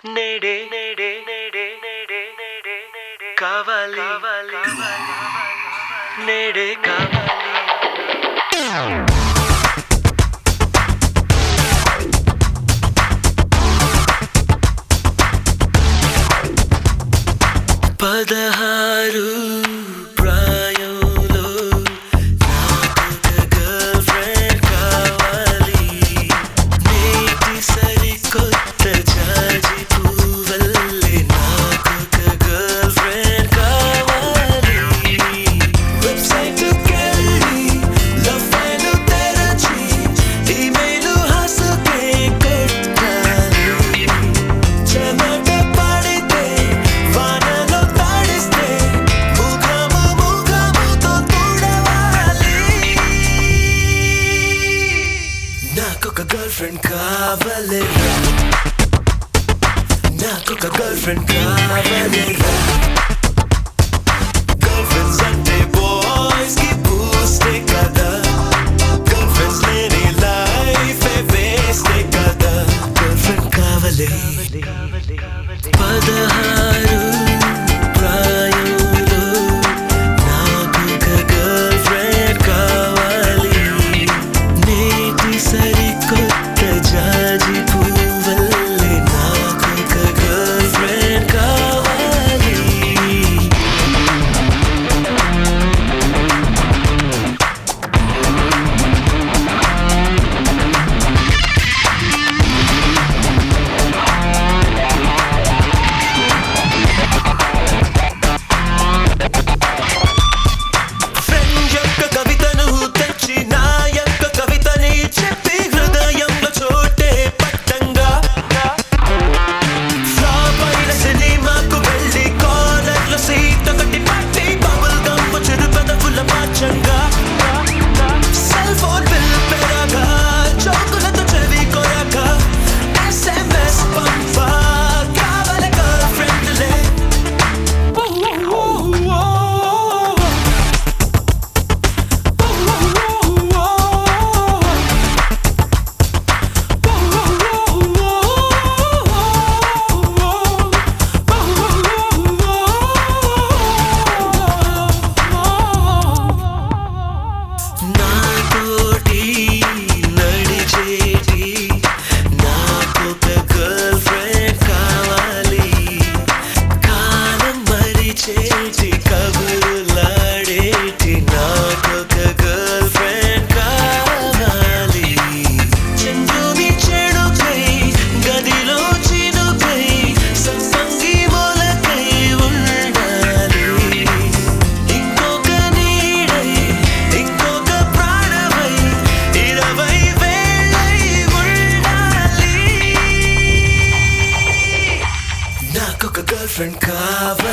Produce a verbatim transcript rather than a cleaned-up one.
నేడే నేడే నేడే నేడే నేడే నేడే కావాలి కావాలి నేడే కావాలి పదహారు ప్రాయంలో నాకొక గర్ల్ ఫ్రెండ్ కావాలి నేటి సరికొత్త జాజి పువ్వల్లే నాకొక గర్ల్ ఫ్రెండ్ కావాలి వెబ్సైట్‌కెళ్ళి లవ్ ఫైల్ తెరచి ఈమెయిల్ హసుకే కొట్టాలి చెమట పడితే వానలో తడిస్తే ముఖము ముఖముతో తుడవాలి నాకొక గర్ల్ ఫ్రెండ్ కావాలిరా నాకొక గర్ల్ ఫ్రెండ్ కావాలిరా గర్ల్ ఫ్రెండ్స్ అంటే బాయ్స్ కి బూస్టే కదా గర్ల్ ఫ్రెండ్స్ లేని లైఫ్ వేస్టే కదా గర్ల్ ఫ్రెండ్ కావాలి పదహారు ప్రాయంలో నాకొక గర్ల్ ఫ్రెండ్ కావాలి నేటి సరికొత్త జాజి పువ్వల్లే నాకొక గర్ల్ ఫ్రెండ్ కావాలి ఫ్రెండ్ యొక్క కవితను తెచ్చి నా యొక్క కవితని చెప్పి హృదయంలో చోటే పట్టంగా ఫ్లాప్ అయిన సినిమాకు వెళ్ళి కాలర్లో సీట్ ఒకటి పట్టి బబుల్ గమ్ చెడు పెదవుల మార్చంగా సెల్ ఫోన్ బిల్ పెరగా చౌకులతో చెవి కొరక ఎస్ఎంఎస్ పంప కావాలి గర్ల్ ఫ్రెండ్లే నాతోటి నడిచేటి నాకొక గర్ల్ ఫ్రెండ్ కావాలి కాలం మరిచేటి కబుర్లాడేటి నాకొక గర్ల్ ఫ్రెండ్ కావాలి చెంగుని చెడుకై గదిలో చినుకై సంసంగి మొలకై ఉండాలి ఇంకొక నీడై ఇంకొక ప్రాణమై ఇరవై వేళై ఉండాలి నాకొక గర్ల్ ఫ్రెండ్ కావాలి